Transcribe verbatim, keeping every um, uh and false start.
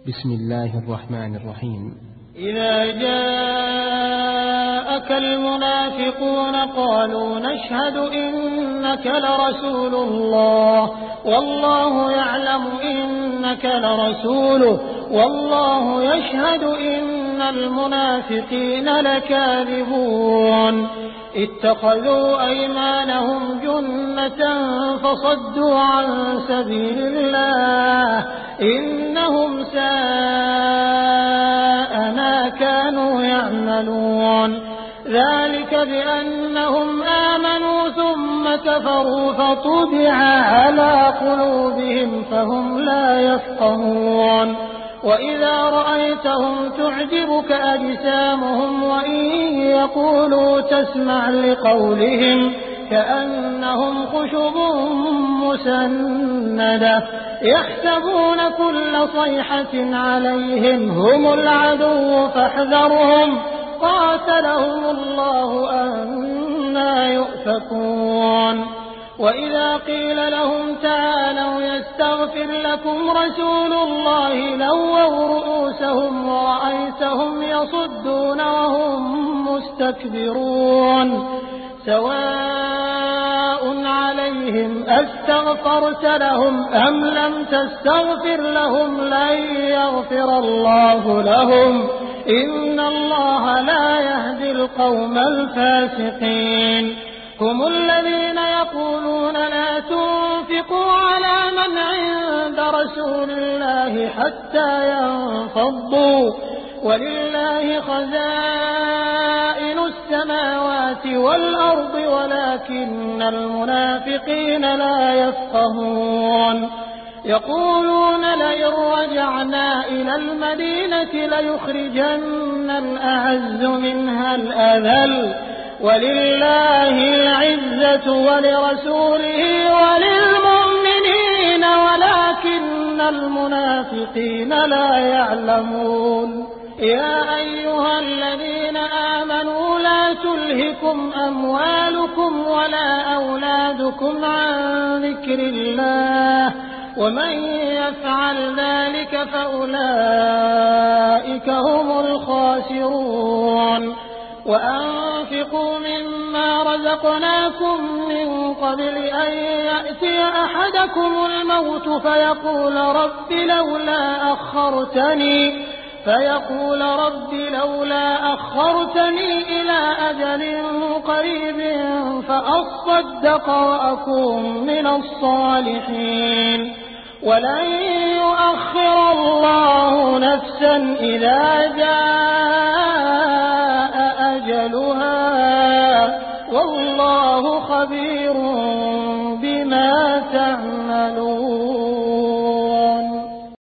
بسم الله الرحمن الرحيم. إذا جاءك المنافقون قالوا نشهد إنك لرسول الله والله يعلم إنك لرسوله والله يشهد إن المنافقين لكاذبون اتخذوا أيمانهم جنة فصدوا عن سبيل الله إنهم ساء ما كانوا يعملون ذلك بأنهم آمنوا ثم كفروا فطبع على قلوبهم فهم لا يفقهون وإذا رأيتهم تعجبك أجسامهم وإن يقولوا تسمع لقولهم كأنهم خشب مسندة يحسبون كل صيحة عليهم هم العدو فاحذرهم قاتلهم الله أنى يؤفكون وإذا قيل لهم تعالوا يستغفر لكم رسول الله لووا رؤوسهم ورأيتهم يصدون وهم مستكبرون سواء عليهم أستغفرت لهم أم لم تستغفر لهم لن يغفر الله لهم إن الله لا يهدي القوم الفاسقين هم الذين يقولون لا تنفقوا على من عند رسول الله حتى ينفضوا ولله خزائن السماوات والأرض ولكن المنافقين لا يفقهون يقولون لئن رجعنا إلى المدينة ليخرجن الأعز منها الأذل ولله العزة ولرسوله وللمؤمنين ولكن المنافقين لا يعلمون يا أيها الذين آمنوا لا تلهكم أموالكم ولا أولادكم عن ذكر الله ومن يفعل ذلك فأولئك هم الخاسرون وأنفقوا مما رزقناكم من قبل أن يأتي أحدكم الموت فيقول رب لولا أخرتني فيقول رب لولا أخرتني إلى أجل قريب فأصدق وأكون من الصالحين ولن يؤخر الله نفسا إذا جاء أجلها والله خبير بما تعملون.